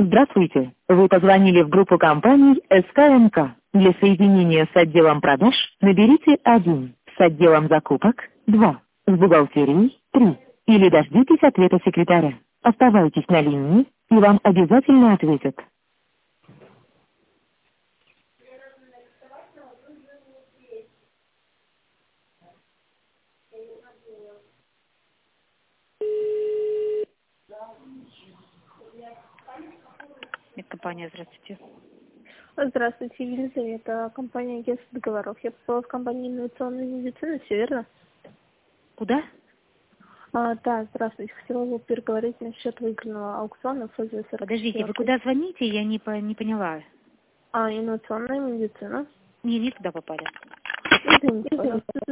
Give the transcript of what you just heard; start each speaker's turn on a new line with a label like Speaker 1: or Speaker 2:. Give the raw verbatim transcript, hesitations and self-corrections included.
Speaker 1: Здравствуйте. Вы позвонили в группу компаний СКМК. Для соединения с отделом продаж наберите один, с отделом закупок два, с бухгалтерией три. Или дождитесь ответа секретаря. Оставайтесь на линии, и вам обязательно ответят. Медкомпания, здравствуйте.
Speaker 2: Здравствуйте, Елизавета, компания агентство договоров. Я попала в компанию инновационной медицины, все верно?
Speaker 1: Куда?
Speaker 2: А, да, здравствуйте. Хотела бы переговорить насчет выигранного аукциона эф зэ сорок четыре.
Speaker 1: Подождите, вы куда звоните? Я не, по, не поняла.
Speaker 2: А, инновационная медицина.
Speaker 1: Не, не туда попали.
Speaker 2: Извините, пожалуйста.